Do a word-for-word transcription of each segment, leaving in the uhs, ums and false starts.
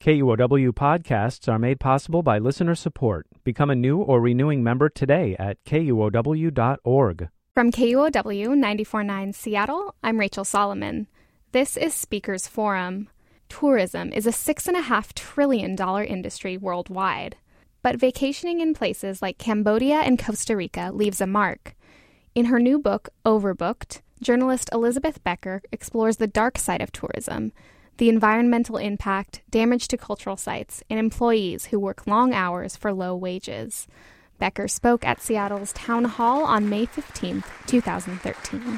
K U O W podcasts are made possible by listener support. Become a new or renewing member today at K U O W dot org. From K U O W ninety-four point nine Seattle, I'm Rachel Solomon. This is Speakers Forum. Tourism is a six point five trillion dollars industry worldwide. But vacationing in places like Cambodia and Costa Rica leaves a mark. In her new book, Overbooked, journalist Elizabeth Becker explores the dark side of tourism, the environmental impact, damage to cultural sites, and employees who work long hours for low wages. Becker spoke at Seattle's Town Hall on May fifteenth, twenty thirteen.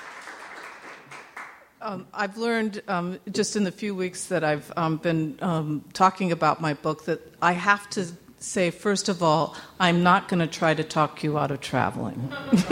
Um, I've learned um, just in the few weeks that I've um, been um, talking about my book that I have to say, first of all, I'm not going to try to talk you out of traveling.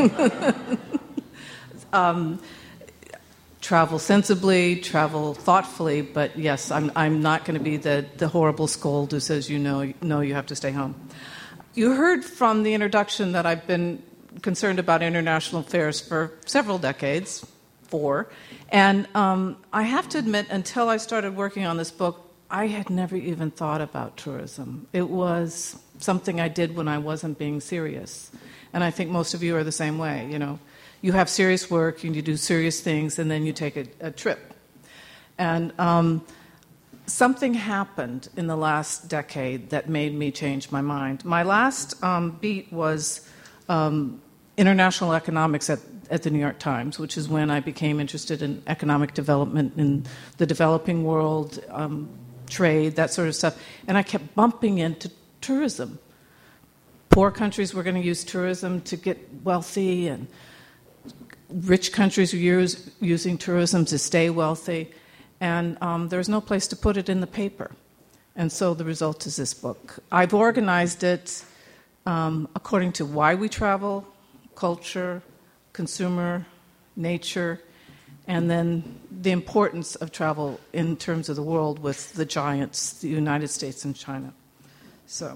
um, travel sensibly, travel thoughtfully, but yes, I'm I'm not going to be the, the horrible scold who says, you know, no, you have to stay home. You heard from the introduction that I've been concerned about international affairs for several decades, four, and um, I have to admit, until I started working on this book, I had never even thought about tourism. It was something I did when I wasn't being serious. And I think most of you are the same way. You know, you have serious work, and you do serious things, and then you take a, a trip. And um, something happened in the last decade that made me change my mind. My last um, beat was um, international economics at, at the New York Times, which is when I became interested in economic development in the developing world, um, trade, that sort of stuff. And I kept bumping into tourism. Poor countries were going to use tourism to get wealthy, and rich countries were use, using tourism to stay wealthy. And um, there's no place to put it in the paper. And so the result is this book. I've organized it um, according to why we travel, culture, consumer, nature, and then the importance of travel in terms of the world with the giants, the United States and China. So,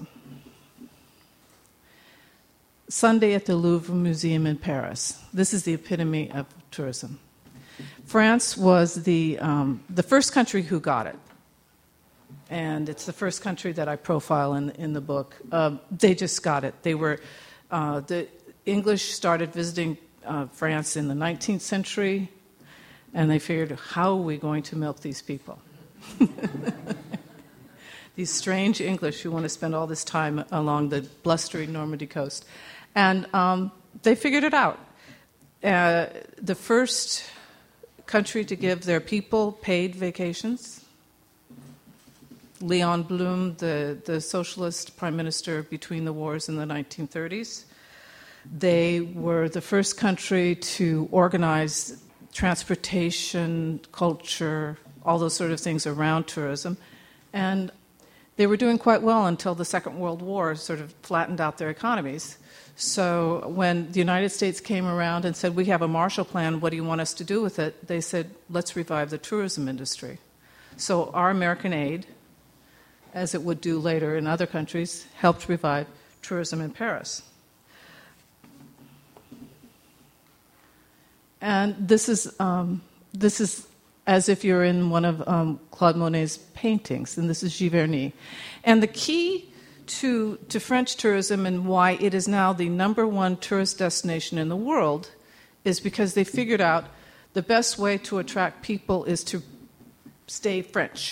Sunday at the Louvre Museum in Paris. This is the epitome of tourism. France was the um, the first country who got it, and it's the first country that I profile in in the book. Uh, they just got it. They were uh, the English started visiting uh, France in the nineteenth century. And they figured, how are we going to milk these people? These strange English who want to spend all this time along the blustery Normandy coast. And um, they figured it out. Uh, the first country to give their people paid vacations. Leon Blum, the, the socialist prime minister between the wars in the nineteen thirties. They were the first country to organize transportation, culture, all those sort of things around tourism. And they were doing quite well until the Second World War sort of flattened out their economies. So when the United States came around and said, we have a Marshall Plan, what do you want us to do with it? They said, let's revive the tourism industry. So our American aid, as it would do later in other countries, helped revive tourism in Paris. And this is um, this is as if you're in one of um, Claude Monet's paintings, and this is Giverny. And the key to to French tourism and why it is now the number one tourist destination in the world is because they figured out the best way to attract people is to stay French.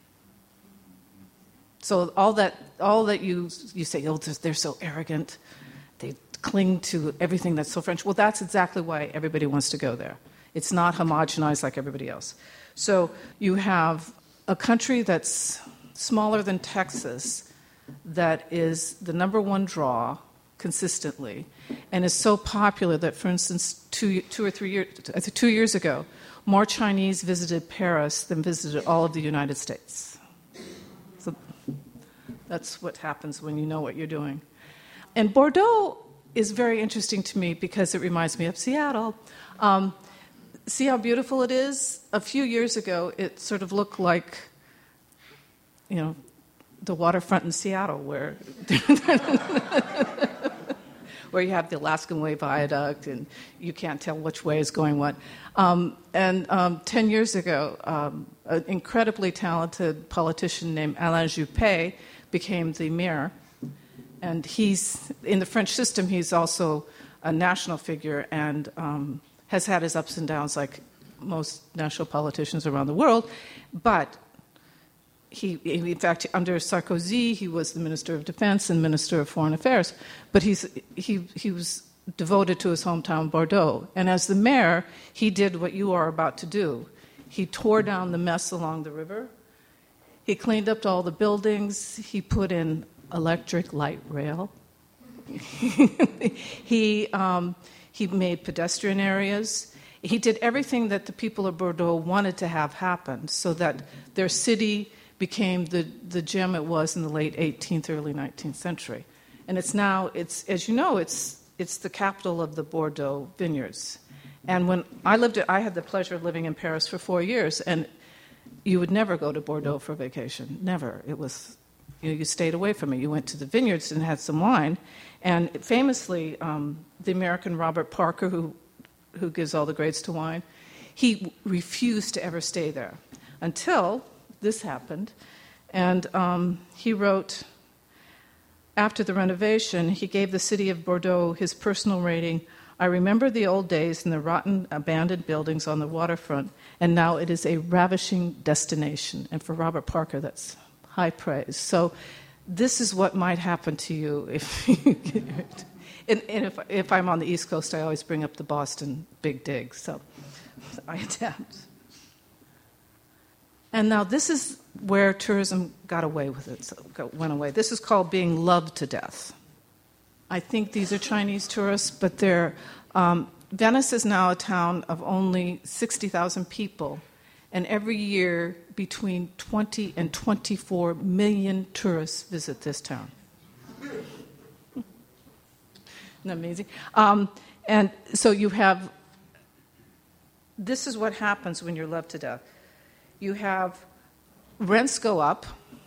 So all that all that you you say, oh, they're so arrogant. They cling to everything that's so French. Well, that's exactly why everybody wants to go there. It's not homogenized like everybody else. So you have a country that's smaller than Texas that is the number one draw consistently and is so popular that, for instance, two, two or three years, two years ago, more Chinese visited Paris than visited all of the United States. So that's what happens when you know what you're doing. And Bordeaux is very interesting to me because it reminds me of Seattle. Um, see how beautiful it is? A few years ago, it sort of looked like, you know, the waterfront in Seattle, where where you have the Alaskan Way Viaduct, and you can't tell which way is going what. Um, and um, ten years ago, um, an incredibly talented politician named Alain Juppé became the mayor. And he's, in the French system, he's also a national figure and um, has had his ups and downs like most national politicians around the world. But he, in fact, under Sarkozy, he was the Minister of Defense and Minister of Foreign Affairs. But he's, he, he was devoted to his hometown, Bordeaux. And as the mayor, he did what you are about to do. He tore down the mess along the river. He cleaned up all the buildings. He put in electric light rail. he um, he made pedestrian areas. He did everything that the people of Bordeaux wanted to have happen, so that their city became the, the gem it was in the late eighteenth, early nineteenth century. And it's now, it's as you know, it's it's the capital of the Bordeaux vineyards. And when I lived, I had the pleasure of living in Paris for four years, and you would never go to Bordeaux for vacation. Never. It was. You know, you stayed away from it. You went to the vineyards and had some wine. And famously, um, the American Robert Parker, who who gives all the grades to wine, he refused to ever stay there until this happened. And um, he wrote, after the renovation, he gave the city of Bordeaux his personal rating. I remember the old days and the rotten, abandoned buildings on the waterfront, and now it is a ravishing destination. And for Robert Parker, that's high praise. So this is what might happen to you if you get hurt. And, and if, if I'm on the East Coast, I always bring up the Boston Big Dig. So I adapt. And now this is where tourism got away with it, so got, went away. This is called being loved to death. I think these are Chinese tourists, but they're... Um, Venice is now a town of only sixty thousand people. And every year, between twenty and twenty-four million tourists visit this town. Isn't that amazing? Um, and so you have, this is what happens when you're loved to death. You have rents go up,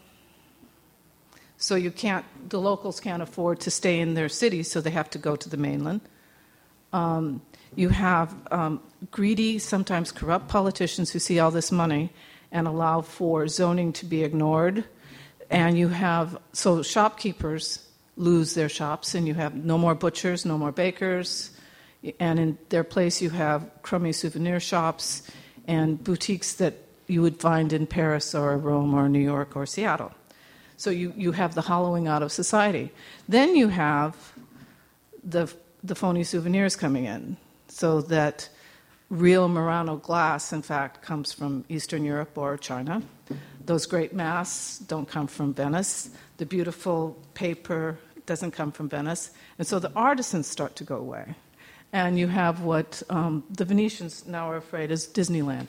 so you can't, the locals can't afford to stay in their cities, so they have to go to the mainland. Um, You have um, greedy, sometimes corrupt politicians who see all this money and allow for zoning to be ignored. And you have, so shopkeepers lose their shops, and you have no more butchers, no more bakers. And in their place, you have crummy souvenir shops and boutiques that you would find in Paris or Rome or New York or Seattle. So you, you have the hollowing out of society. Then you have the, the phony souvenirs coming in. So that real Murano glass, in fact, comes from Eastern Europe or China. Those great masks don't come from Venice. The beautiful paper doesn't come from Venice. And so the artisans start to go away. And you have what um, the Venetians now are afraid is Disneyland.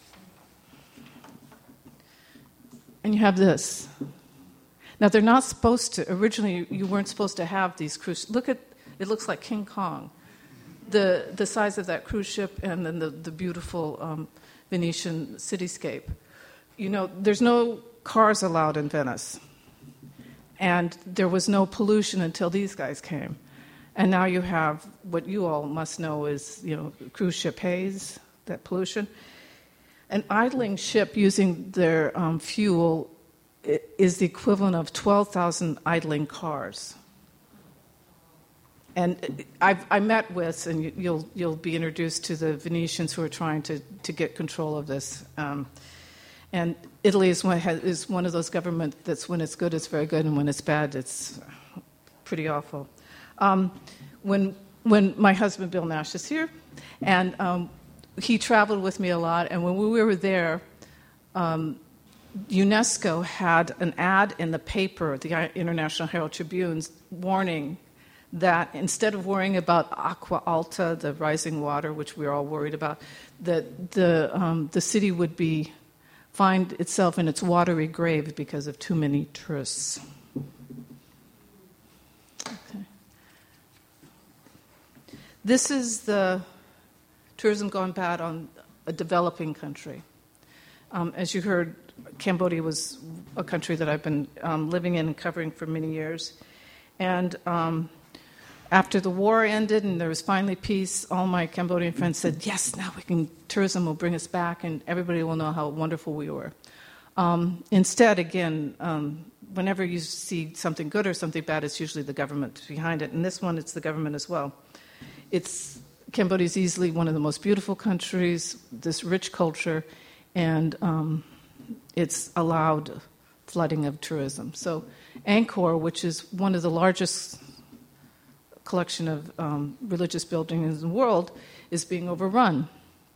And you have this. Now, they're not supposed to, originally, you weren't supposed to have these cruise. Look at, it looks like King Kong. The the size of that cruise ship and then the, the beautiful um, Venetian cityscape. You know, there's no cars allowed in Venice. And there was no pollution until these guys came. And now you have what you all must know is, you know, cruise ship haze, that pollution. An idling ship using their um, fuel is the equivalent of twelve thousand idling cars. And I've, I met with, and you'll you'll be introduced to the Venetians who are trying to, to get control of this. Um, and Italy is one, is one of those governments that's when it's good, it's very good, and when it's bad, it's pretty awful. Um, when when my husband Bill Nash is here, and um, he traveled with me a lot, and when we were there, um, UNESCO had an ad in the paper, the International Herald Tribune, warning that instead of worrying about aqua alta, the rising water, which we're all worried about, that the um, the city would be find itself in its watery grave because of too many tourists. Okay. This is the tourism gone bad on a developing country. Um, as you heard, Cambodia was a country that I've been um, living in and covering for many years. And um, after the war ended and there was finally peace, all my Cambodian friends said, yes, now we can, tourism will bring us back and everybody will know how wonderful we were. Um, instead, again, um, whenever you see something good or something bad, it's usually the government behind it. And this one, it's the government as well. It's Cambodia is easily one of the most beautiful countries, this rich culture, and um, it's allowed flooding of tourism. So Angkor, which is one of the largest collection of um, religious buildings in the world, is being overrun.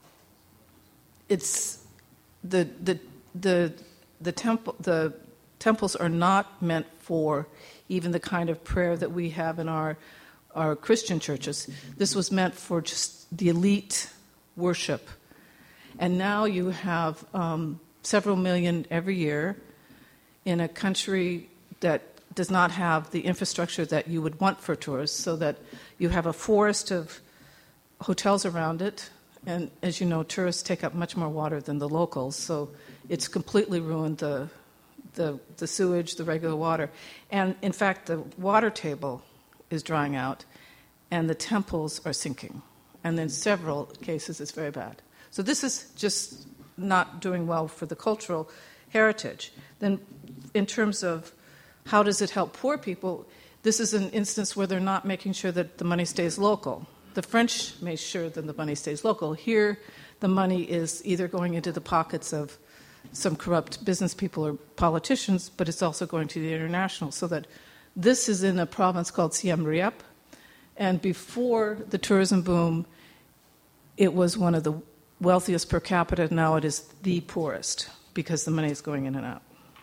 It's the the the the temple the temples are not meant for even the kind of prayer that we have in our our Christian churches. This was meant for just the elite worship. And now you have um, several million every year in a country that does not have the infrastructure that you would want for tourists, so that you have a forest of hotels around it. And as you know, tourists take up much more water than the locals, so it's completely ruined the the, the sewage, the regular water. And in fact, the water table is drying out, and the temples are sinking. And in several cases, it's very bad. So this is just not doing well for the cultural heritage. Then in terms of how does it help poor people, this is an instance where they're not making sure that the money stays local. The French make sure that the money stays local. Here, the money is either going into the pockets of some corrupt business people or politicians, but it's also going to the international, so that this is in a province called Siem Reap, and before the tourism boom, it was one of the wealthiest per capita. Now it is the poorest because the money is going in and out.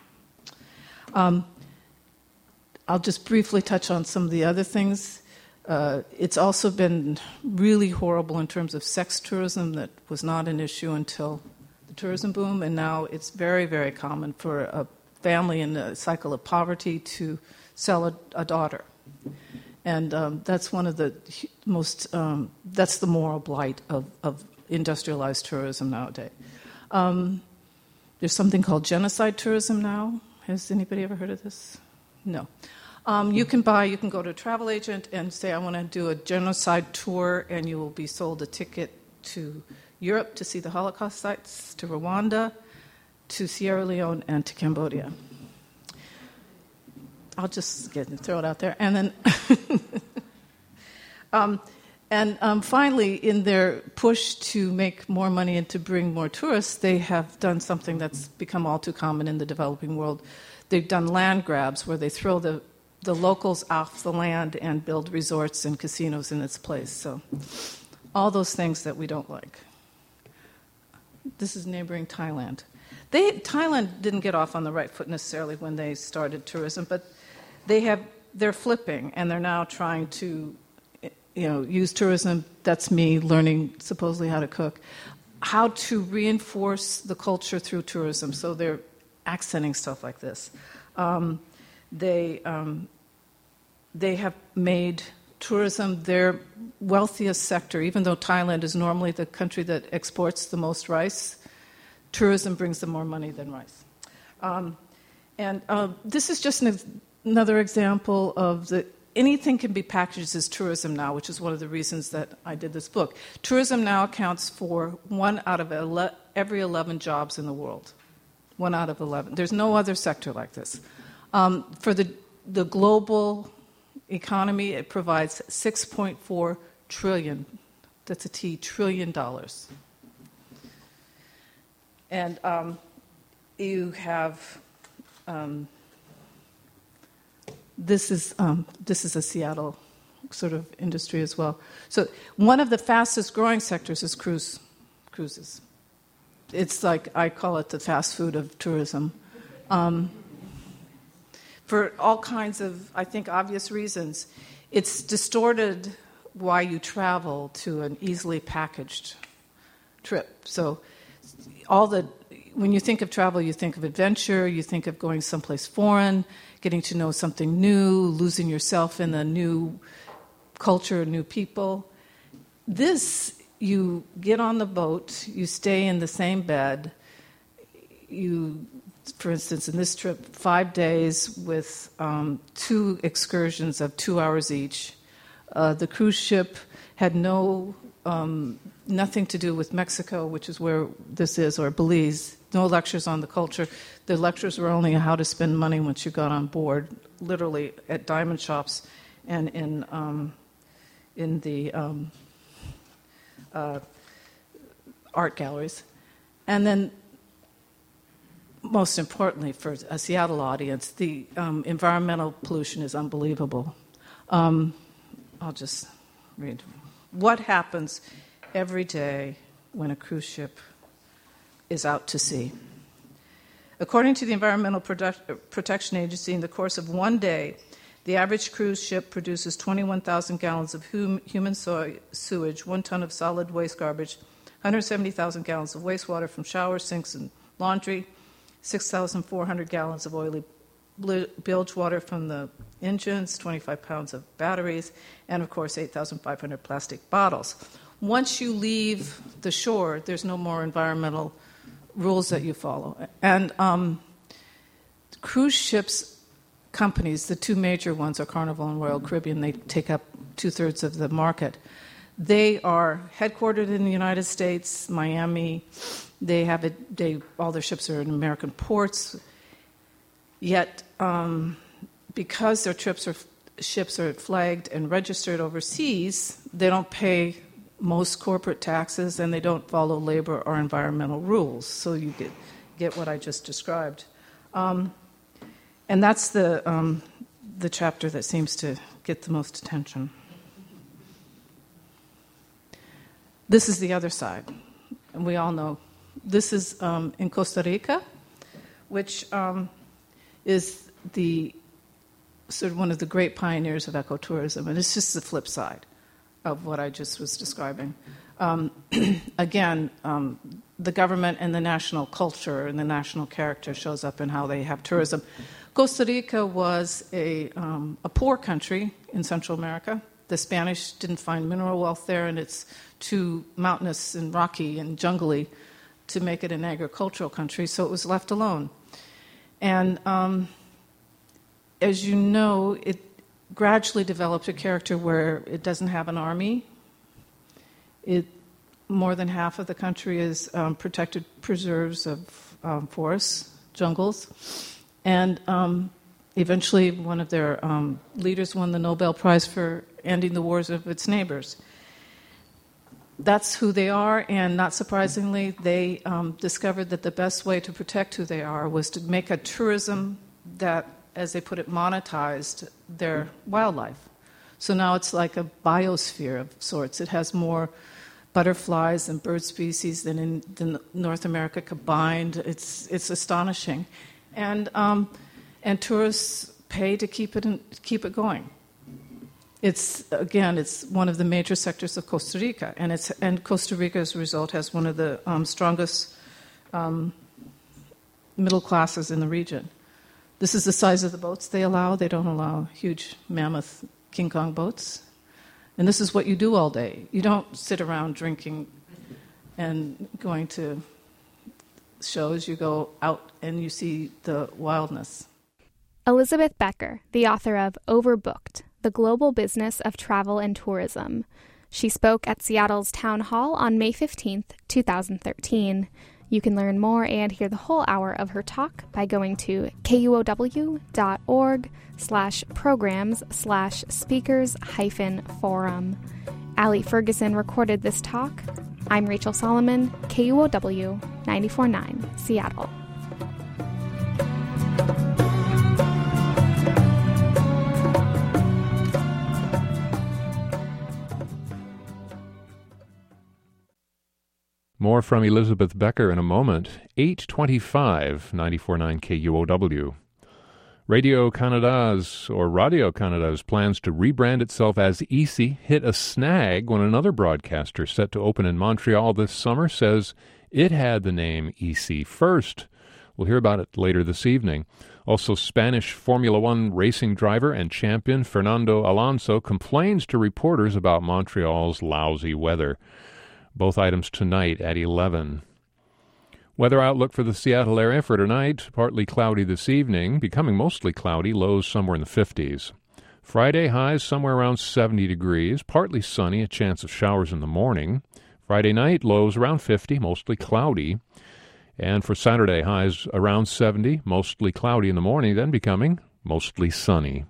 Um, I'll just briefly touch on some of the other things. Uh, it's also been really horrible in terms of sex tourism. That was not an issue until the tourism boom, and now it's very, very common for a family in a cycle of poverty to sell a, a daughter. And um, that's one of the most, um, that's the moral blight of, of industrialized tourism nowadays. Um, there's something called genocide tourism now. Has anybody ever heard of this? No. Um, you can buy, you can go to a travel agent and say, I want to do a genocide tour, and you will be sold a ticket to Europe to see the Holocaust sites, to Rwanda, to Sierra Leone, and to Cambodia. I'll just get, throw it out there. And then, um, and um, finally, in their push to make more money and to bring more tourists, they have done something that's become all too common in the developing world. They've done land grabs where they throw the, the locals off the land and build resorts and casinos in its place. So all those things that we don't like. This is neighboring Thailand. They, Thailand didn't get off on the right foot necessarily when they started tourism, but they have, they're flipping, and they're now trying to, you know, use tourism, that's me learning supposedly how to cook, how to reinforce the culture through tourism. So they're accenting stuff like this. Um, they, um, they have made tourism their wealthiest sector, even though Thailand is normally the country that exports the most rice. Tourism brings them more money than rice. Um, and uh, this is just an, another example of the anything can be packaged as tourism now, which is one of the reasons that I did this book. Tourism now accounts for one out of ele- every eleven jobs in the world. One out of eleven. There's no other sector like this. Um, for the, the global economy, it provides six point four trillion, that's a T, trillion dollars. And um, you have, um, this is um, this is a Seattle sort of industry as well. So one of the fastest growing sectors is cruise cruises. It's like, I call it the fast food of tourism. Um, for all kinds of, I think, obvious reasons. It's distorted why you travel to an easily packaged trip. So all the, when you think of travel, you think of adventure, you think of going someplace foreign, getting to know something new, losing yourself in a new culture, new people. This, you get on the boat, you stay in the same bed, you, for instance, in this trip, five days with um, two excursions of two hours each. Uh, the cruise ship had no um, nothing to do with Mexico, which is where this is, or Belize. No lectures on the culture. The lectures were only how to spend money once you got on board, literally at diamond shops and in um, in the um, uh, art galleries. And then, most importantly, for a Seattle audience, the um, environmental pollution is unbelievable. Um, I'll just read. What happens every day when a cruise ship is out to sea? According to the Environmental Produ- Protection Agency, in the course of one day, the average cruise ship produces twenty-one thousand gallons of hum- human soy- sewage, one ton of solid waste garbage, one hundred seventy thousand gallons of wastewater from showers, sinks, and laundry, six thousand four hundred gallons of oily bilge water from the engines, twenty-five pounds of batteries, and, of course, eight thousand five hundred plastic bottles. Once you leave the shore, there's no more environmental rules that you follow. And um, cruise ships companies, the two major ones are Carnival and Royal Caribbean. They take up two-thirds of the market. They are headquartered in the United States, Miami. They have it. They all their ships are in American ports. Yet, um, because their trips are, ships are flagged and registered overseas, they don't pay most corporate taxes, and they don't follow labor or environmental rules. So you get get what I just described, um, and that's the um, the chapter that seems to get the most attention. This is the other side, and we all know this is um, in Costa Rica, which um, is the sort of one of the great pioneers of ecotourism, and it's just the flip side of what I just was describing. Um, again, um, the government and the national culture and the national character shows up in how they have tourism. Costa Rica was a, um, a poor country in Central America. The Spanish didn't find mineral wealth there, and it's too mountainous and rocky and jungly to make it an agricultural country, so it was left alone. And um, as you know, it gradually developed a character where it doesn't have an army. It more than half of the country is um, protected preserves of um, forests, jungles, and um, eventually one of their um, leaders won the Nobel Prize for ending the wars of its neighbors. That's who they are, and not surprisingly, they um, discovered that the best way to protect who they are was to make a tourism that, as they put it, monetized their wildlife. So now it's like a biosphere of sorts. It has more butterflies and bird species than in than North America combined. It's it's astonishing, and um, and tourists pay to keep it in, keep it going. It's again, it's one of the major sectors of Costa Rica, and it's and Costa Rica, as a result, has one of the um, strongest um, middle classes in the region. This is the size of the boats they allow. They don't allow huge mammoth King Kong boats. And this is what you do all day. You don't sit around drinking and going to shows. You go out and you see the wildness. Elizabeth Becker, the author of Overbooked, The Global Business of Travel and Tourism. She spoke at Seattle's Town Hall on May fifteenth, twenty thirteen. You can learn more and hear the whole hour of her talk by going to kuow.org slash programs slash speakers hyphen forum. Allie Ferguson recorded this talk. I'm Rachel Solomon, K U O W ninety-four point nine, Seattle. More from Elizabeth Becker in a moment. eight twenty-five, ninety-four point nine K U O W. Radio-Canada's, or Radio-Canada's plans to rebrand itself as E C hit a snag when another broadcaster set to open in Montreal this summer says it had the name E C first. We'll hear about it later this evening. Also, Spanish Formula One racing driver and champion Fernando Alonso complains to reporters about Montreal's lousy weather. Both items tonight at eleven. Weather outlook for the Seattle area for tonight, partly cloudy this evening, becoming mostly cloudy, lows somewhere in the fifties. Friday highs somewhere around seventy degrees, partly sunny, a chance of showers in the morning. Friday night lows around fifty, mostly cloudy. And for Saturday highs around seventy, mostly cloudy in the morning, then becoming mostly sunny.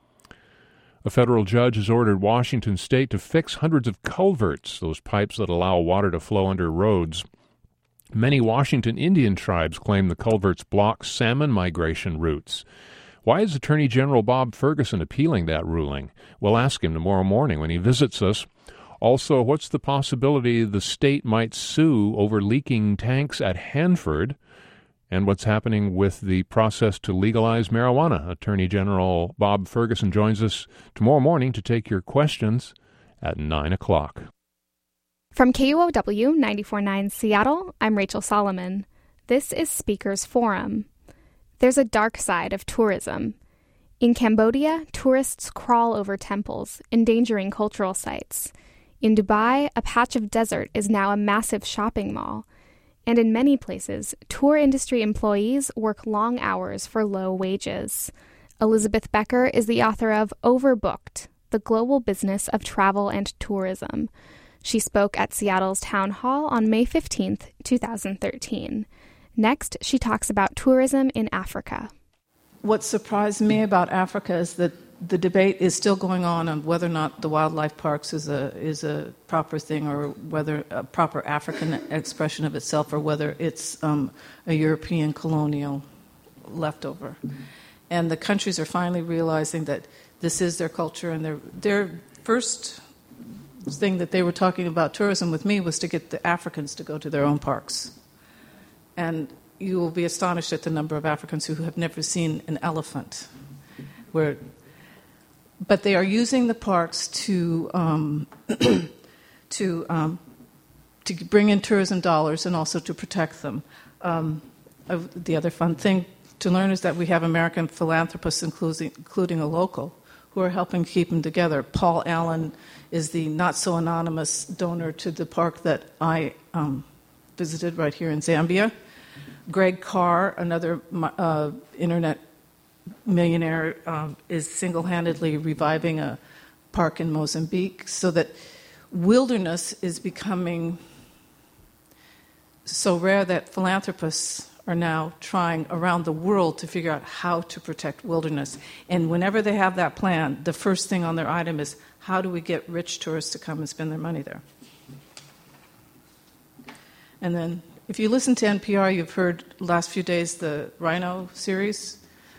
A federal judge has ordered Washington State to fix hundreds of culverts, those pipes that allow water to flow under roads. Many Washington Indian tribes claim the culverts block salmon migration routes. Why is Attorney General Bob Ferguson appealing that ruling? We'll ask him tomorrow morning when he visits us. Also, what's the possibility the state might sue over leaking tanks at Hanford? And what's happening with the process to legalize marijuana? Attorney General Bob Ferguson joins us tomorrow morning to take your questions at nine o'clock. From K U O W ninety-four point nine Seattle, I'm Rachel Solomon. This is Speakers Forum. There's a dark side of tourism. In Cambodia, tourists crawl over temples, endangering cultural sites. In Dubai, a patch of desert is now a massive shopping mall. And in many places, tour industry employees work long hours for low wages. Elizabeth Becker is the author of Overbooked, The Global Business of Travel and Tourism. She spoke at Seattle's Town Hall on May fifteenth, twenty thirteen. Next, she talks about tourism in Africa. What surprised me about Africa is that the debate is still going on on whether or not the wildlife parks is a is a proper thing, or whether a proper African expression of itself, or whether it's um, a European colonial leftover. And the countries are finally realizing that this is their culture, and their their first thing that they were talking about tourism with me was to get the Africans to go to their own parks. And you will be astonished at the number of Africans who have never seen an elephant. Where, but they are using the parks to um, to um, to bring in tourism dollars and also to protect them. Um, uh, the other fun thing to learn is that we have American philanthropists, including, including a local, who are helping keep them together. Paul Allen is the not-so-anonymous donor to the park that I um, visited right here in Zambia. Greg Carr, another uh, internet millionaire, um, is single-handedly reviving a park in Mozambique, so that wilderness is becoming so rare that philanthropists are now trying around the world to figure out how to protect wilderness. And whenever they have that plan, the first thing on their item is, how do we get rich tourists to come and spend their money there? And then, if you listen to N P R, you've heard last few days the Rhino series.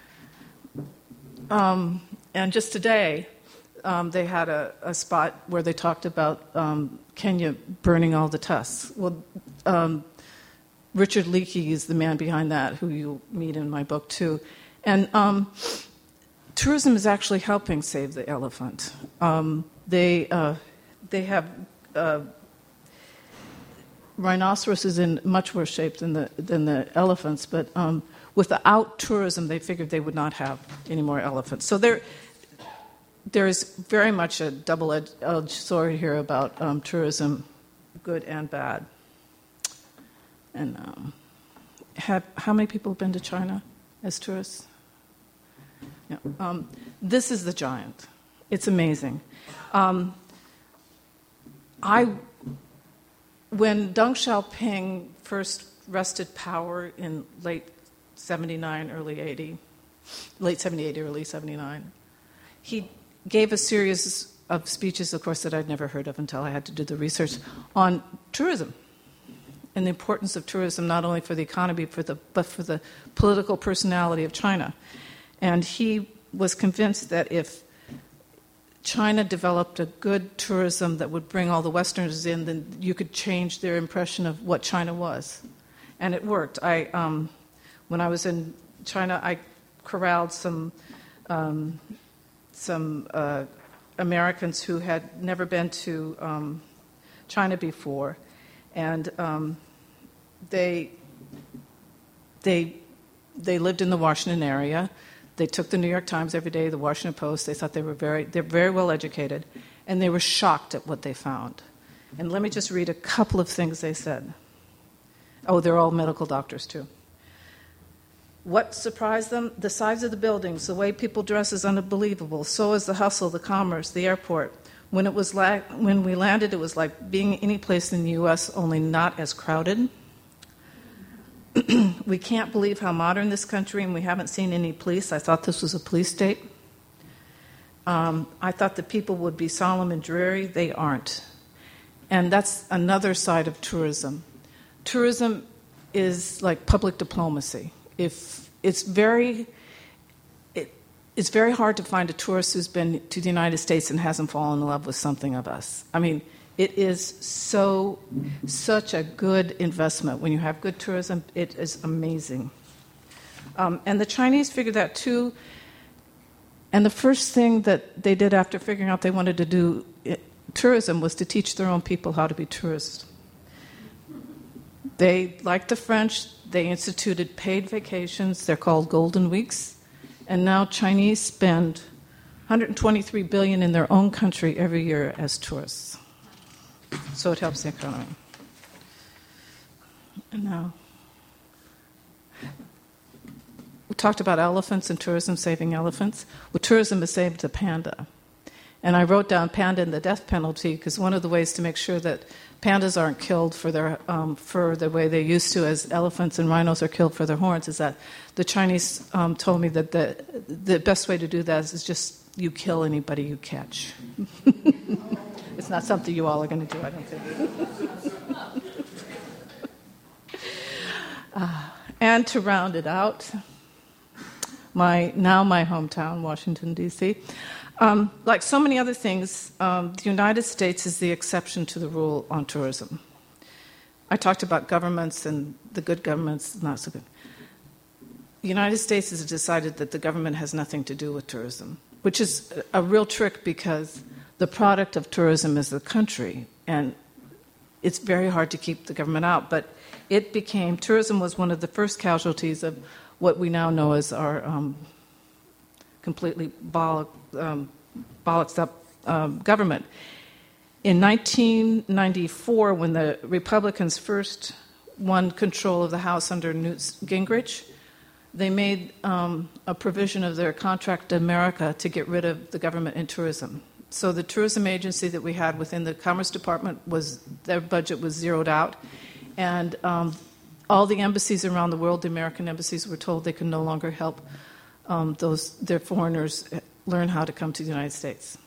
Um, and just today, um, they had a, a spot where they talked about um, Kenya burning all the tusks. Well, um, Richard Leakey is the man behind that, who you'll meet in my book, too. And um, tourism is actually helping save the elephant. Um, they, uh, they have... Uh, Rhinoceroses in much worse shape than the than the elephants, but um, without tourism, they figured they would not have any more elephants. So there, there is very much a double-edged sword here about um, tourism, good and bad. And um, have how many people have been to China as tourists? Yeah. Um, this is the giant. It's amazing. Um, I. When Deng Xiaoping first wrested power in late seventy-nine, early eighty, late seventy-eight, early seventy-nine, he gave a series of speeches, of course, that I'd never heard of until I had to do the research, on tourism and the importance of tourism, not only for the economy, for the, but for the political personality of China. And he was convinced that if China developed a good tourism that would bring all the Westerners in, then you could change their impression of what China was. And it worked. I, um, when I was in China, I corralled some um, some uh, Americans who had never been to um, China before, and um, they they they lived in the Washington area. They took the New York Times every day, the Washington Post. They thought they were very, they're very well educated, and they were shocked at what they found. And let me just read a couple of things they said. Oh, they're all medical doctors, too. What surprised them? The size of the buildings, the way people dress is unbelievable. So is the hustle, the commerce, the airport. When it was la- when we landed, it was like being any place in the U S, only not as crowded. We can't believe how modern this country, and we haven't seen any police. I thought this was a police state. Um, I thought the people would be solemn and dreary. They aren't. And that's another side of tourism. Tourism is like public diplomacy. If it's very, it, it's very hard to find a tourist who's been to the United States and hasn't fallen in love with something of us. I mean, it is so, such a good investment. When you have good tourism, it is amazing. Um, and the Chinese figured that too. And the first thing that they did after figuring out they wanted to do it, tourism was to teach their own people how to be tourists. They, like the French, they instituted paid vacations. They're called Golden Weeks. And now Chinese spend one hundred twenty-three billion dollars in their own country every year as tourists. So it helps the economy. And now, we talked about elephants and tourism saving elephants. Well, tourism has saved the panda. And I wrote down panda and the death penalty because one of the ways to make sure that pandas aren't killed for their um, fur the way they used to, as elephants and rhinos are killed for their horns, is that the Chinese um, told me that the the best way to do that is just you kill anybody you catch. It's not something you all are going to do, I don't think. uh, and to round it out, my now my hometown, Washington, D C, Um, like so many other things, um, the United States is the exception to the rule on tourism. I talked about governments and the good governments, not so good. The United States has decided that the government has nothing to do with tourism, which is a real trick because the product of tourism is the country, and it's very hard to keep the government out. But it became, tourism was one of the first casualties of what we now know as our um, completely bollock, um, bollocks up um, government. In nineteen ninety-four, when the Republicans first won control of the House under Newt Gingrich, they made um, a provision of their Contract America to get rid of the government in tourism. So the tourism agency that we had within the Commerce Department, was their budget was zeroed out, and um, all the embassies around the world, the American embassies, were told they could no longer help um, those their foreigners learn how to come to the United States.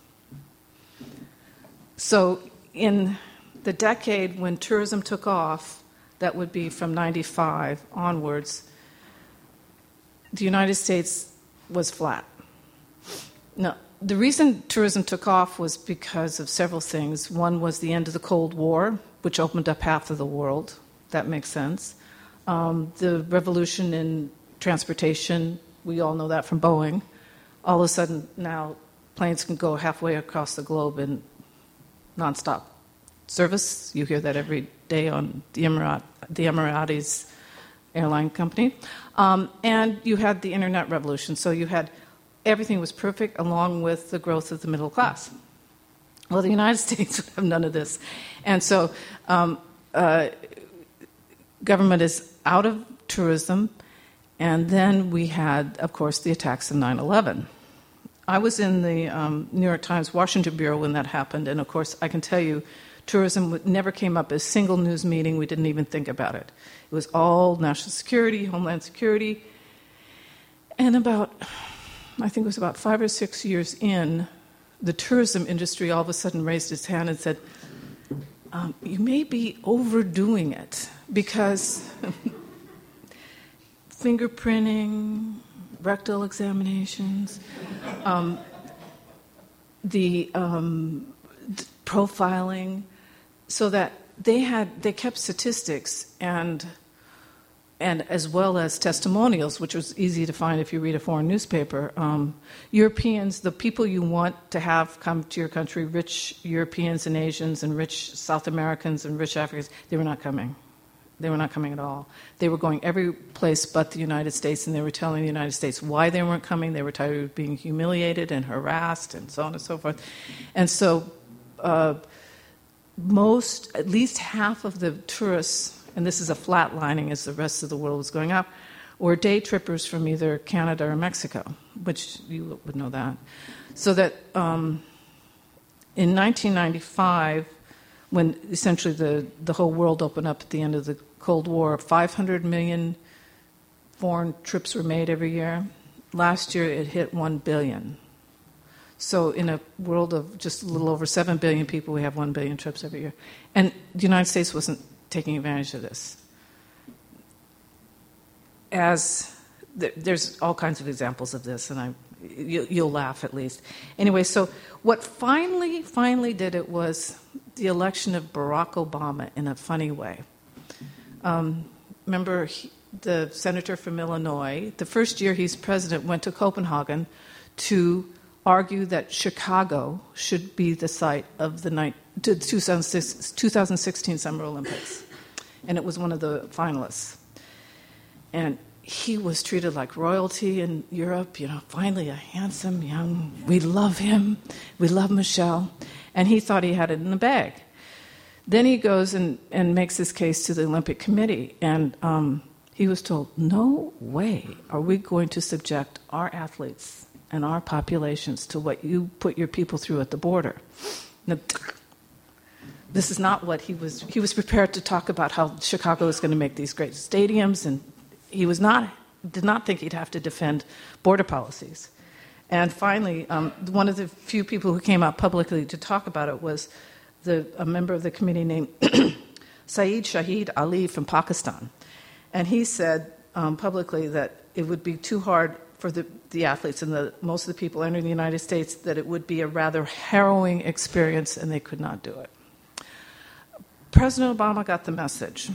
So in the decade when tourism took off, that would be from ninety-five onwards, the United States was flat. Now, the reason tourism took off was because of several things. One was the end of the Cold War, which opened up half of the world. That makes sense. Um, the revolution in transportation, we all know that from Boeing. All of a sudden, now planes can go halfway across the globe in nonstop service. You hear that every day on the, Emirat, the Emiratis airline company. Um, and you had the internet revolution. So you had everything was perfect along with the growth of the middle class. Well, the United States would have none of this. And so um, uh, government is out of tourism. And then we had, of course, the attacks of nine eleven. I was in the um, New York Times Washington Bureau when that happened. And, of course, I can tell you, tourism never came up as a single news meeting. We didn't even think about it. It was all national security, homeland security. And about, I think it was about five or six years in, the tourism industry all of a sudden raised its hand and said, um, you may be overdoing it because fingerprinting, rectal examinations, um, the um, profiling, so that they had they kept statistics and and as well as testimonials, which was easy to find if you read a foreign newspaper. Um, Europeans, the people you want to have come to your country, rich Europeans and Asians and rich South Americans and rich Africans, they were not coming. They were not coming at all. They were going every place but the United States, and they were telling the United States why they weren't coming. They were tired of being humiliated and harassed and so on and so forth. And so uh, most, at least half of the tourists, and this is a flatlining as the rest of the world was going up, or day trippers from either Canada or Mexico, which you would know that. So that um, in nineteen ninety-five, when essentially the, the whole world opened up at the end of the Cold War, five hundred million foreign trips were made every year. Last year it hit one billion. So in a world of just a little over seven billion people, we have one billion trips every year. And the United States wasn't taking advantage of this. As th- there's all kinds of examples of this, and I, you, you'll laugh at least. Anyway, so what finally, finally did it was the election of Barack Obama in a funny way. Um, remember, he, the senator from Illinois, the first year he's president, went to Copenhagen to argue that Chicago should be the site of the ni- two thousand sixteen Summer Olympics. And it was one of the finalists. And he was treated like royalty in Europe, you know, finally a handsome young, we love him, we love Michelle. And he thought he had it in the bag. Then he goes and, and makes his case to the Olympic Committee, and um, he was told, no way are we going to subject our athletes and our populations to what you put your people through at the border. Now, this is not what he was, he was prepared to talk about how Chicago is going to make these great stadiums, and he was not, did not think he'd have to defend border policies. And finally, um, one of the few people who came out publicly to talk about it was the, a member of the committee named Saeed Shahid Ali from Pakistan. And he said um, publicly that it would be too hard for the, the athletes and the, most of the people entering the United States, that it would be a rather harrowing experience and they could not do it. President Obama got the message.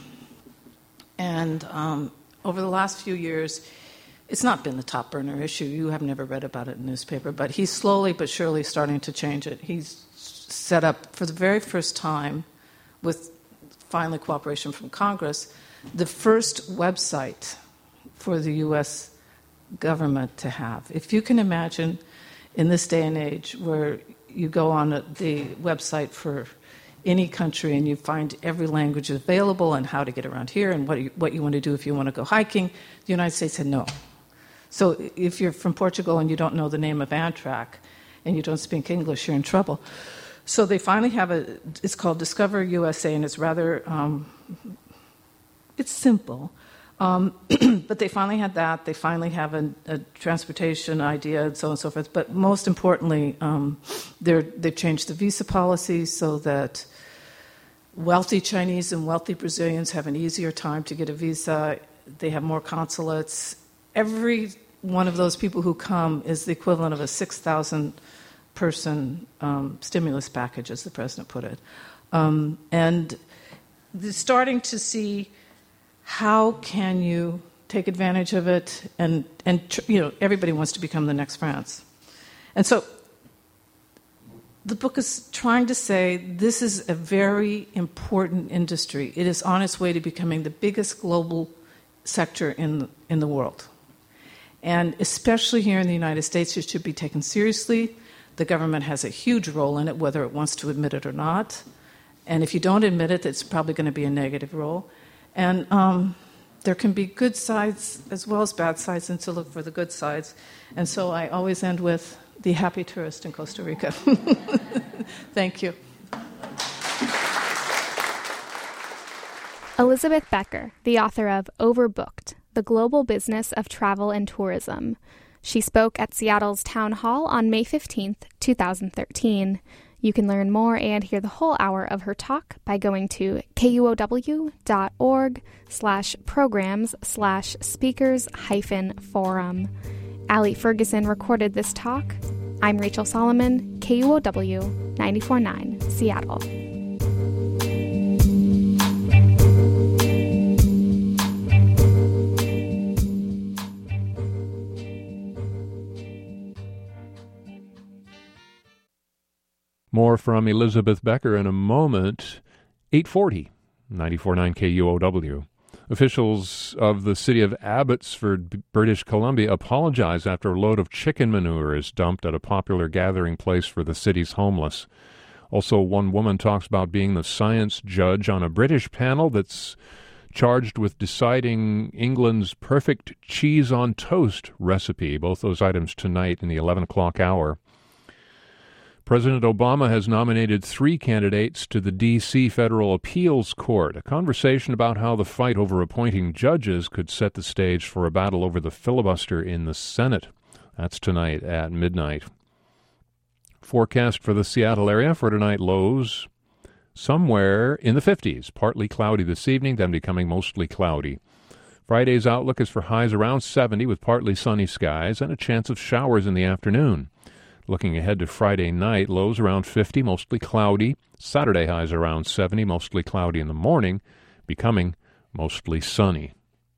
And um, over the last few years, it's not been the top burner issue. You have never read about it in the newspaper, but he's slowly but surely starting to change it. He's set up for the very first time, with finally cooperation from Congress, the first website for the U S government to have. If you can imagine in this day and age where you go on the website for any country and you find every language available and how to get around here and what you, what you want to do if you want to go hiking, the United States said no. So if you're from Portugal and you don't know the name of Amtrak and you don't speak English, you're in trouble. So they finally have a, it's called Discover U S A, and it's rather, um, it's simple. Um, but they finally had that. They finally have a, a transportation idea and so on and so forth. But most importantly, um, they've changed the visa policy so that wealthy Chinese and wealthy Brazilians have an easier time to get a visa. They have more consulates. Every one of those people who come is the equivalent of a six thousand person um, stimulus package, as the president put it. Um, and they're starting to see how can you take advantage of it, and, and you know, everybody wants to become the next France. And so the book is trying to say this is a very important industry. It is on its way to becoming the biggest global sector in, in the world. And especially here in the United States, it should be taken seriously. The government has a huge role in it, whether it wants to admit it or not. And if you don't admit it, it's probably going to be a negative role. And um, there can be good sides as well as bad sides, and to look for the good sides. And so I always end with the happy tourist in Costa Rica. Thank you. Elizabeth Becker, the author of Overbooked, The Global Business of Travel and Tourism. She spoke at Seattle's Town Hall on May fifteenth, twenty thirteen. You can learn more and hear the whole hour of her talk by going to kuow.org slash programs slash speakers hyphen forum. Allie Ferguson recorded this talk. I'm Rachel Solomon, K U O W ninety-four point nine, Seattle. More from Elizabeth Becker in a moment. eight forty, ninety-four point nine K U O W. Officials of the city of Abbotsford, British Columbia, apologize after a load of chicken manure is dumped at a popular gathering place for the city's homeless. Also, one woman talks about being the science judge on a British panel that's charged with deciding England's perfect cheese on toast recipe. Both those items tonight in the eleven o'clock hour. President Obama has nominated three candidates to the D C Federal Appeals Court. A conversation about how the fight over appointing judges could set the stage for a battle over the filibuster in the Senate. That's tonight at midnight. Forecast for the Seattle area for tonight: lows somewhere in the fifties. Partly cloudy this evening, then becoming mostly cloudy. Friday's outlook is for highs around seventy with partly sunny skies and a chance of showers in the afternoon. Looking ahead to Friday night, lows around fifty, mostly cloudy. Saturday highs around seventy, mostly cloudy in the morning, becoming mostly sunny.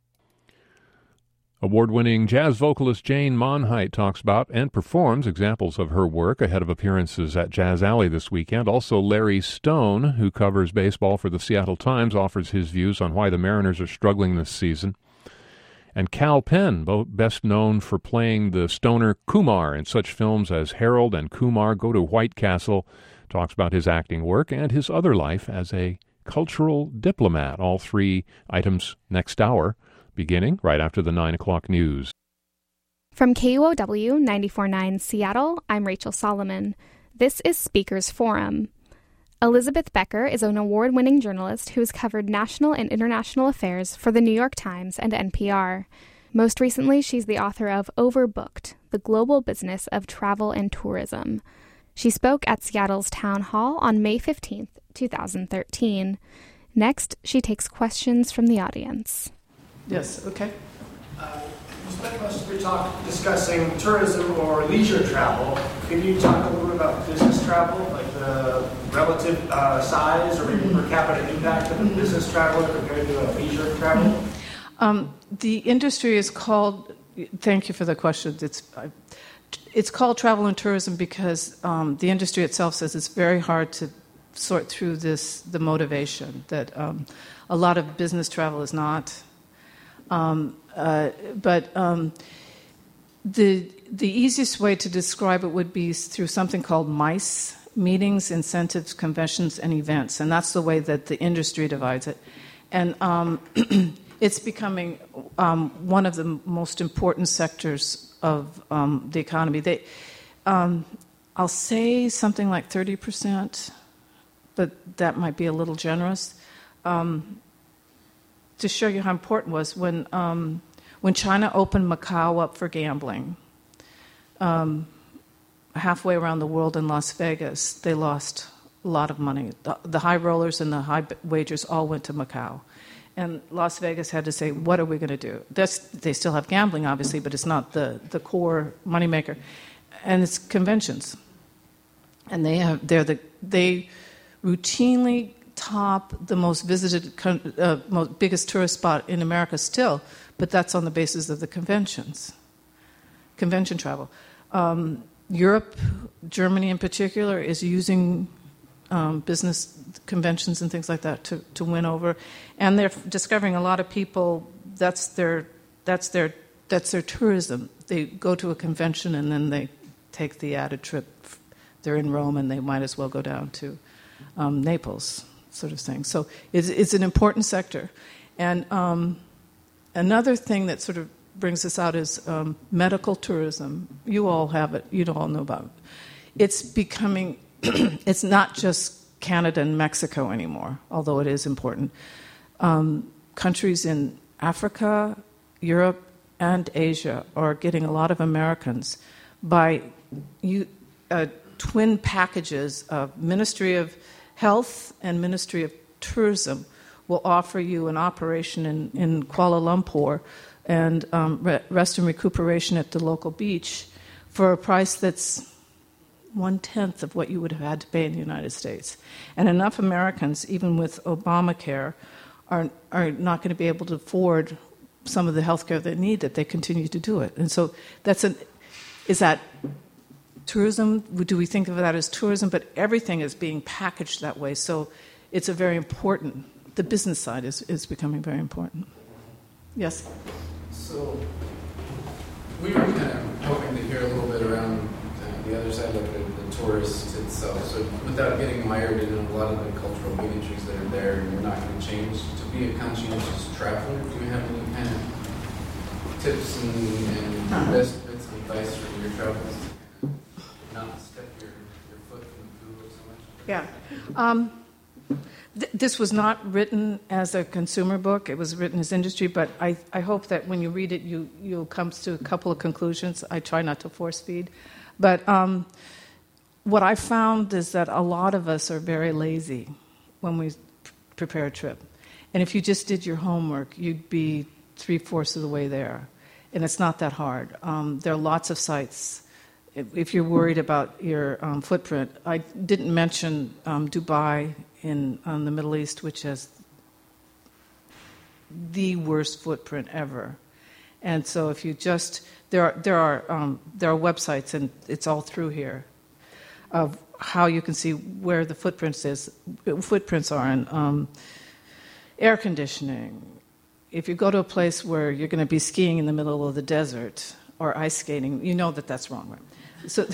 Award-winning jazz vocalist Jane Monheit talks about and performs examples of her work ahead of appearances at Jazz Alley this weekend. Also, Larry Stone, who covers baseball for the Seattle Times, offers his views on why the Mariners are struggling this season. And Kal Penn, both best known for playing the stoner Kumar in such films as Harold and Kumar Go to White Castle, talks about his acting work and his other life as a cultural diplomat. All three items next hour, beginning right after the nine o'clock news. From K U O W ninety-four point nine Seattle, I'm Rachel Solomon. This is Speakers Forum. Elizabeth Becker is an award-winning journalist who has covered national and international affairs for the New York Times and N P R. Most recently, she's the author of Overbooked, The Global Business of Travel and Tourism. She spoke at Seattle's Town Hall on May fifteenth, twenty thirteen. Next, she takes questions from the audience. Yes, okay. Uh, you spent most of your talk discussing tourism or leisure travel. Can you talk a little bit about business travel, like the relative uh, size or maybe per capita impact of a business traveler compared to a leisure travel? Um, the industry is called, thank you for the question, it's, uh, it's called travel and tourism because um, the industry itself says it's very hard to sort through this, the motivation, that um, a lot of business travel is not. Um, uh, but um, the the easiest way to describe it would be through something called MICE, meetings, incentives, conventions, and events, and that's the way that the industry divides it. And um, it's becoming um, one of the most important sectors of um, the economy. They, um, I'll say something like thirty percent, but that might be a little generous. Um, To show you how important it was, when um, when China opened Macau up for gambling, um, halfway around the world in Las Vegas, they lost a lot of money. The, the high rollers and the high wagers all went to Macau. And Las Vegas had to say, what are we going to do? That's, they still have gambling, obviously, but it's not the, the core moneymaker. And it's conventions. And they have, they're the, they routinely top the most visited, uh, most, biggest tourist spot in America still, but that's on the basis of the conventions, convention travel. Um, Europe, Germany in particular, is using um, business conventions and things like that to, to win over, and they're discovering a lot of people. That's their that's their that's their tourism. They go to a convention and then they take the added trip. They're in Rome and they might as well go down to um, Naples. Sort of thing. So it's, it's an important sector. And um, another thing that sort of brings this out is um, medical tourism. You all have it. You all know about it. It's becoming, it's not just Canada and Mexico anymore, although it is important. Um, countries in Africa, Europe, and Asia are getting a lot of Americans by you, uh, twin packages of Ministry of Health and Ministry of Tourism will offer you an operation in, in Kuala Lumpur and um, re- rest and recuperation at the local beach for a price that's one-tenth of what you would have had to pay in the United States. And enough Americans, even with Obamacare, are, are not going to be able to afford some of the health care they need, that they continue to do it. And so that's an, is that tourism? Do we think of that as tourism? But everything is being packaged that way. So it's a very important, the business side is, is becoming very important. Yes? So we were kind of hoping to hear a little bit around uh, the other side, like the, the tourist itself. So without getting mired in a lot of the cultural bigotries that are there, you're not going to change. To be a conscientious traveler, do you have any kind of tips and, and uh-huh. best bits of advice for your travels? Not step your, your foot in the poo so much? Yeah. Um, th- this was not written as a consumer book. It was written as industry, but I, I hope that when you read it, you, you'll come to a couple of conclusions. I try not to force feed. But um, what I found is that a lot of us are very lazy when we p- prepare a trip. And if you just did your homework, you'd be three-fourths of the way there. And it's not that hard. Um, there are lots of sites. If, if you're worried about your um, footprint, I didn't mention um, Dubai in um, the Middle East, which has the worst footprint ever. And so if you just... There are there are um, there are websites, and it's all through here, of how you can see where the footprints is footprints are in um, air conditioning. If you go to a place where you're going to be skiing in the middle of the desert or ice skating, you know that that's wrong, right? So,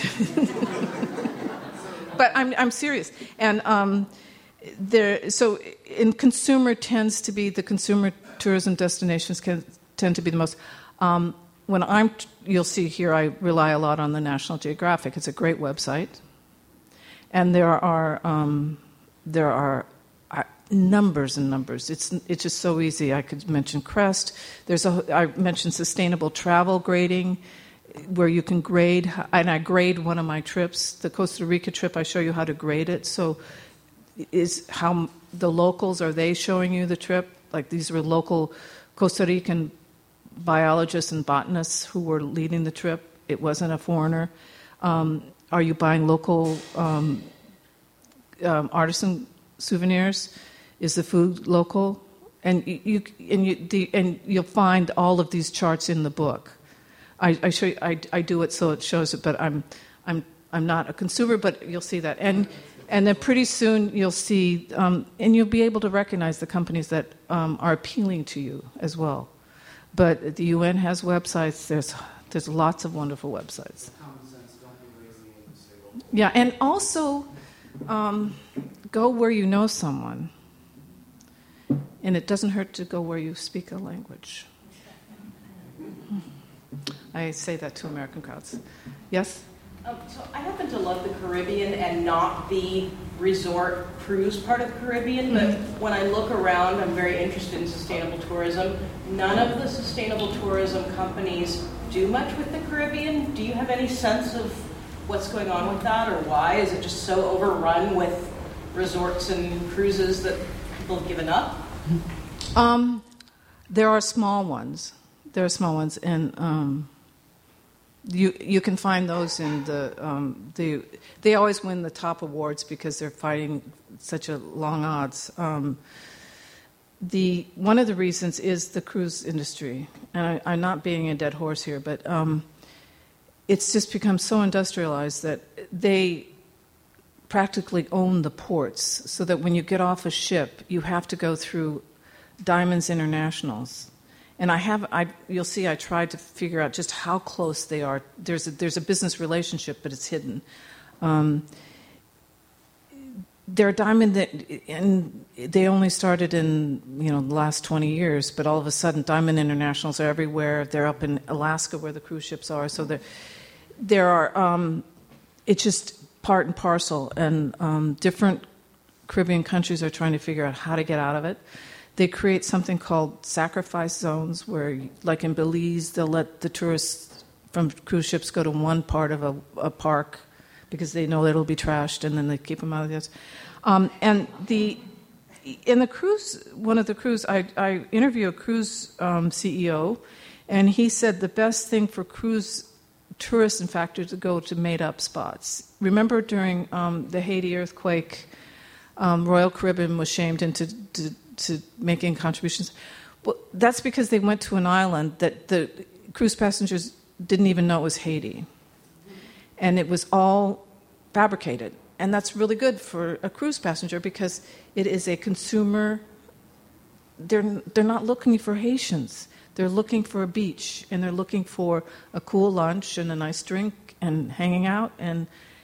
but I'm I'm serious, and um, there. So, in consumer tends to be the consumer tourism destinations can tend to be the most. Um, When I'm, you'll see here, I rely a lot on the National Geographic. It's a great website, and there are um, there are uh, numbers and numbers. It's it's just so easy. I could mention Crest. There's a I mentioned sustainable travel grading, where you can grade, and I grade one of my trips, the Costa Rica trip. I show you how to grade it. So, is how the locals, are they showing you the trip? Like these were local Costa Rican biologists and botanists who were leading the trip. It wasn't a foreigner. Um, are you buying local um, um, artisan souvenirs? Is the food local? And you, you and you the, and you'll find all of these charts in the book. I, I show you, I, I do it so it shows it, but I'm I'm I'm not a consumer, but you'll see that. And and then pretty soon you'll see, um, and you'll be able to recognize the companies that um, are appealing to you as well. But the U N has websites. There's there's lots of wonderful websites. Common sense, don't be lazy and stable. Yeah, and also um, go where you know someone. And it doesn't hurt to go where you speak a language. I say that to American crowds. Yes? Um, so I happen to love the Caribbean and not the resort cruise part of the Caribbean, but mm-hmm. when I look around, I'm very interested in sustainable tourism. None of the sustainable tourism companies do much with the Caribbean. Do you have any sense of what's going on with that, or why? Is it just so overrun with resorts and cruises that people have given up? Um, there are small ones. There are small ones, and um, you you can find those in the um, the. They always win the top awards because they're fighting such a long odds. Um, the one of the reasons is the cruise industry, and I, I'm not being a dead horse here, but um, it's just become so industrialized that they practically own the ports, so that when you get off a ship, you have to go through Diamonds Internationals. And I have, I, you'll see, I tried to figure out just how close they are. There's a, there's a business relationship, but it's hidden. Um, they're diamond, that, and they only started in you know the last twenty years. But all of a sudden, Diamond Internationals are everywhere. They're up in Alaska where the cruise ships are. So there, there are. Um, it's just part and parcel, and um, different Caribbean countries are trying to figure out how to get out of it. They create something called sacrifice zones where, like in Belize, they'll let the tourists from cruise ships go to one part of a, a park because they know it'll be trashed, and then they keep them out of the others. Um, and the in the cruise, one of the cruise, I, I interviewed a cruise um, C E O, and he said the best thing for cruise tourists, in fact, is to go to made-up spots. Remember during um, the Haiti earthquake, um, Royal Caribbean was shamed into to, to making contributions. Well, that's because they went to an island that the cruise passengers didn't even know it was Haiti. And it was all fabricated. And that's really good for a cruise passenger because it is a consumer. They're, they're not looking for Haitians. They're looking for a beach, and they're looking for a cool lunch and a nice drink and hanging out. And,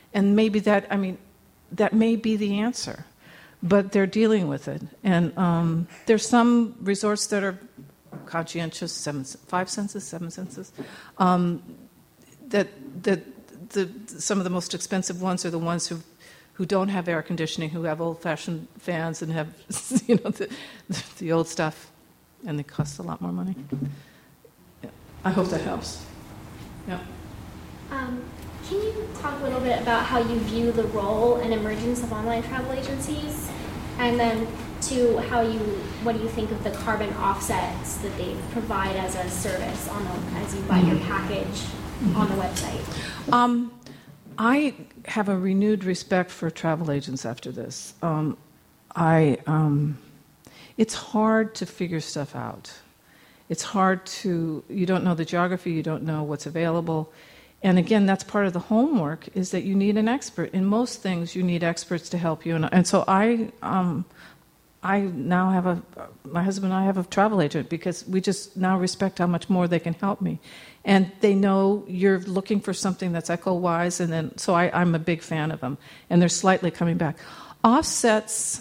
And maybe that, I mean, that may be the answer, but they're dealing with it. And um, there's some resorts that are conscientious, seven, five senses, seven senses. Um, that that the some of the most expensive ones are the ones who who don't have air conditioning, who have old-fashioned fans and have you know the the old stuff, and they cost a lot more money. Yeah. I hope that helps. Yeah. Um, Can you talk a little bit about how you view the role and emergence of online travel agencies, and then to how you, what do you think of the carbon offsets that they provide as a service on the, as you buy your package on the website? Um, I have a renewed respect for travel agents after this. Um, I, um, it's hard to figure stuff out. It's hard to, you don't know the geography, you don't know what's available. And again, that's part of the homework, is that you need an expert. In most things, you need experts to help you. And, and so I um, I now have a, my husband and I have a travel agent, because we just now respect how much more they can help me. And they know you're looking for something that's eco-wise, and then, so I, I'm a big fan of them. And they're slightly coming back. Offsets,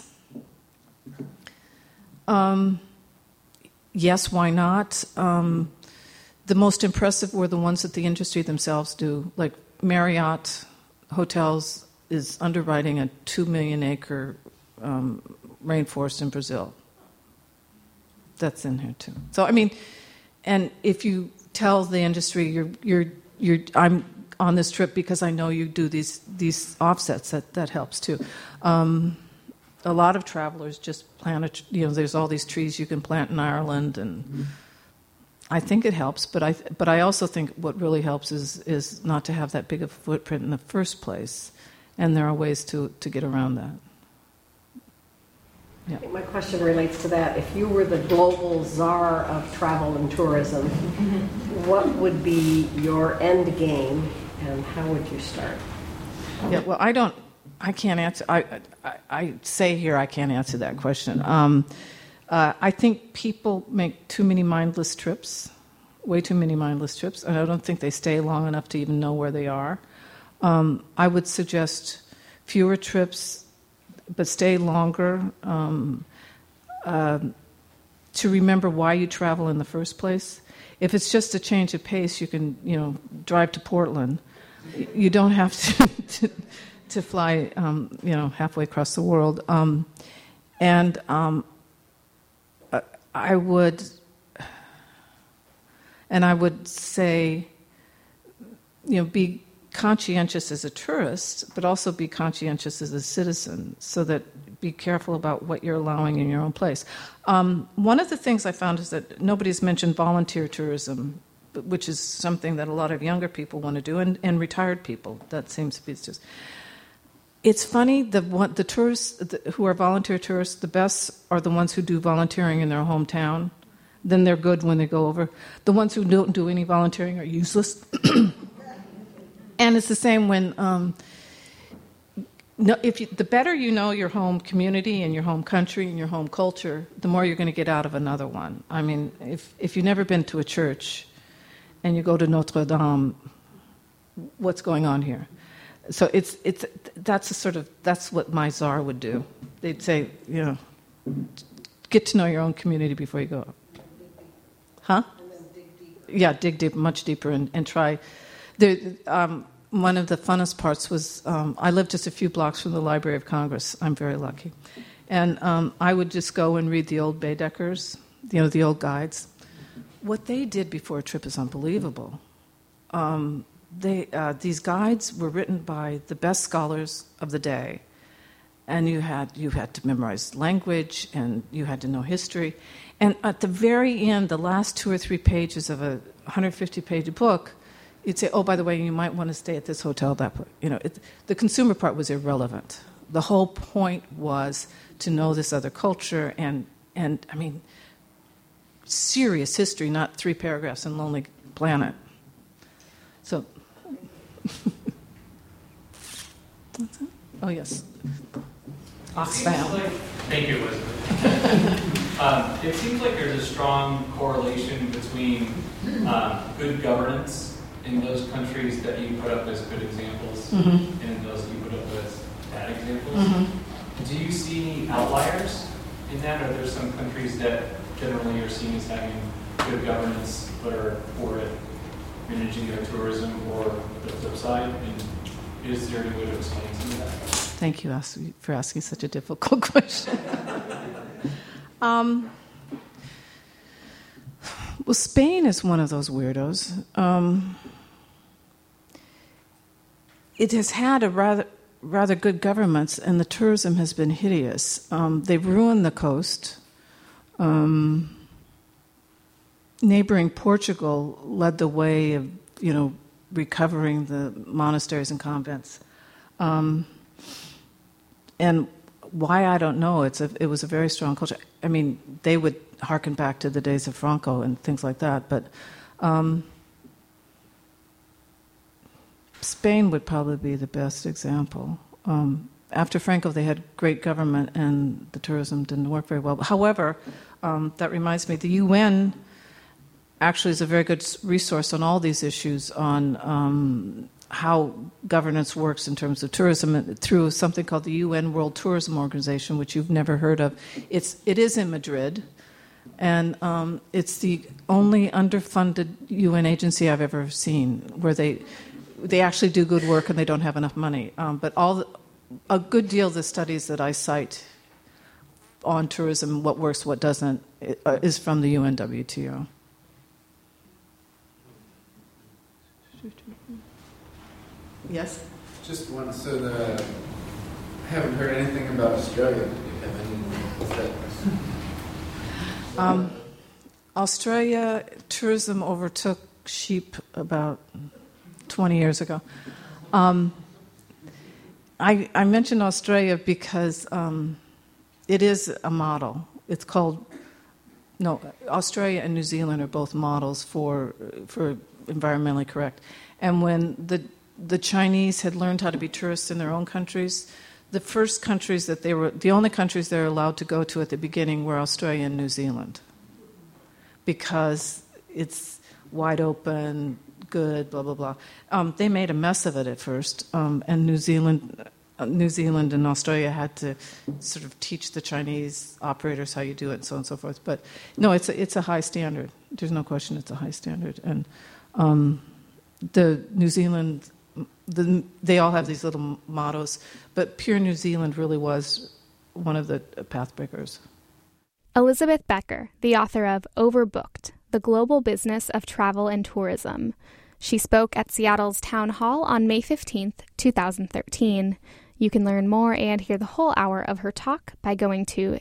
um, yes, why not? Um, The most impressive were the ones that the industry themselves do. Like Marriott Hotels is underwriting a two million acre um, rainforest in Brazil. That's in here too. So I mean, and if you tell the industry you're you're you're I'm on this trip because I know you do these these offsets, that that helps too. Um, a lot of travelers just plant a, you know, there's all these trees you can plant in Ireland, and I think it helps, but I but I also think what really helps is is not to have that big of a footprint in the first place, and there are ways to, to get around that. Yeah. I think my question relates to that. If you were the global czar of travel and tourism, what would be your end game, and how would you start? Yeah, well, I don't, I can't answer. I I, I say here I can't answer that question. Um, Uh, I think people make too many mindless trips, way too many mindless trips, and I don't think they stay long enough to even know where they are. Um, I would suggest fewer trips, but stay longer, um, uh, to remember why you travel in the first place. If it's just a change of pace, you can, you know, drive to Portland. You don't have to to, to fly, um, you know, halfway across the world. Um, and um, I would, and I would say, you know, be conscientious as a tourist, but also be conscientious as a citizen, so that be careful about what you're allowing in your own place. Um, one of the things I found is that nobody's mentioned volunteer tourism, which is something that a lot of younger people want to do, and, and retired people. That seems to be just... It's funny, the one, the tourists the, who are volunteer tourists, the best are the ones who do volunteering in their hometown. Then they're good when they go over. The ones who don't do any volunteering are useless. And it's the same when, um, no, if you, the better you know your home community and your home country and your home culture, the more you're going to get out of another one. I mean, if, if you've never been to a church and you go to Notre Dame, what's going on here? So it's it's that's a sort of that's what my czar would do. They'd say, you know, get to know your own community before you go. Huh? Yeah, dig deep, much deeper, and, and try. There, um, one of the funnest parts was um, I lived just a few blocks from the Library of Congress. I'm very lucky, and um, I would just go and read the old Baedekers, you know, the old guides. What they did before a trip is unbelievable. Um, They, uh, these guides were written by the best scholars of the day, and you had you had to memorize language, and you had to know history. And at the very end, the last two or three pages of a one hundred fifty page book, you'd say, "Oh, by the way, you might want to stay at this hotel." That you know, it, the consumer part was irrelevant. The whole point was to know this other culture, and and I mean, serious history, not three paragraphs in Lonely Planet. So. Oh, yes. Oxfam. Like, thank you, Elizabeth. um, it seems like there's a strong correlation between uh, good governance in those countries that you put up as good examples Mhm. and those that you put up as bad examples, Mhm. do you see any outliers in that? Are there some countries that generally are seen as having good governance but are poor at managing their tourism, or the flip side? And is there any way to explain some of that? Thank you for asking such a difficult question. um, well, Spain is one of those weirdos. Um, it has had a rather rather good governments, and the tourism has been hideous. Um, they've ruined the coast. Um, neighboring Portugal led the way of, you know, recovering the monasteries and convents. Um, and why, I don't know. It's a, it was a very strong culture. I mean, they would harken back to the days of Franco and things like that, but um, Spain would probably be the best example. Um, after Franco, they had great government, and the tourism didn't work very well. However, um, that reminds me, the U N actually is a very good resource on all these issues, on um, how governance works in terms of tourism through something called the U N World Tourism Organization, which you've never heard of. It's, it is in Madrid, and um, it's the only underfunded U N agency I've ever seen where they they actually do good work and they don't have enough money. Um, but all the, a good deal of the studies that I cite on tourism, what works, what doesn't, uh, is from the U N W T O. Yes? Just one. So the, I haven't heard anything about Australia. Do you have any? What's that? Um, Australia, tourism overtook sheep about twenty years ago. Um, I, I mentioned Australia because um, it is a model. It's called, no, Australia and New Zealand are both models for for environmentally correct. And when the the Chinese had learned how to be tourists in their own countries, the first countries that they were, the only countries they were allowed to go to at the beginning were Australia and New Zealand, because it's wide open, good, blah, blah, blah. Um, they made a mess of it at first, um, and New Zealand, uh, New Zealand and Australia had to sort of teach the Chinese operators how you do it and so on and so forth. But no, it's a, it's a high standard. There's no question it's a high standard. And um, the New Zealand, the, they all have these little mottos, but Pure New Zealand really was one of the path breakers. Elizabeth Becker, the author of Overbooked, The Global Business of Travel and Tourism. She spoke at Seattle's Town Hall on May fifteenth, twenty thirteen. You can learn more and hear the whole hour of her talk by going to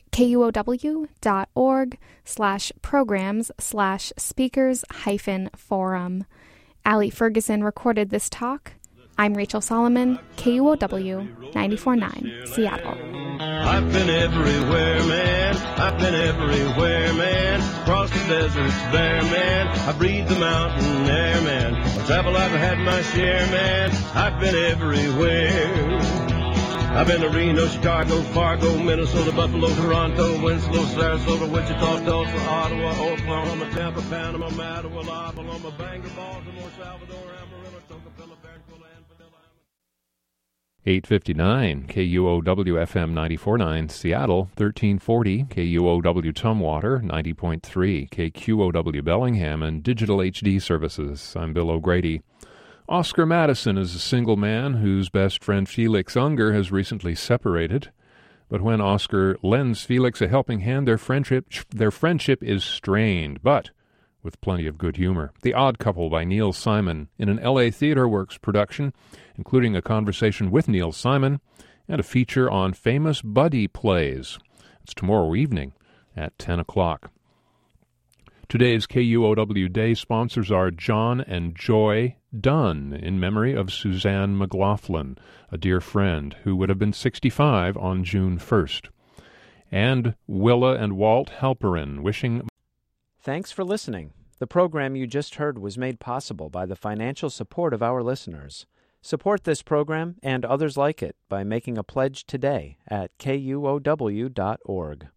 kuow.org slash programs slash speakers hyphen forum. Allie Ferguson recorded this talk. I'm Rachel Solomon, K U O W ninety-four point nine, Seattle. I've been everywhere, man. I've been everywhere, man. Across the deserts bare, man. I breathe the mountain air, man. I travel, I've had my share, man. I've been everywhere. I've been to Reno, Chicago, Fargo, Minnesota, Buffalo, Toronto, Winslow, Sarasota, Wichita, Tulsa, Ottawa, Oklahoma, Tampa, Panama, Mattawa, La Paloma, Bangor, Baltimore, Salvador, Amarillo, Tocopilla, Barranquilla, and Vanilla. eight fifty-nine K U O W F M ninety-four point nine Seattle, thirteen forty K U O W Tumwater, ninety point three K Q O W Bellingham, and Digital H D Services. I'm Bill O'Grady. Oscar Madison is a single man whose best friend Felix Unger has recently separated. But when Oscar lends Felix a helping hand, their friendship their friendship is strained, but with plenty of good humor. The Odd Couple by Neil Simon, in an L A Theatre Works production, including a conversation with Neil Simon and a feature on famous buddy plays. It's tomorrow evening at ten o'clock. Today's K U O W Day sponsors are John and Joy Dunn, in memory of Suzanne McLaughlin, a dear friend who would have been sixty-five on June first. And Willa and Walt Halperin, wishing... Thanks for listening. The program you just heard was made possible by the financial support of our listeners. Support this program and others like it by making a pledge today at K U O W dot org.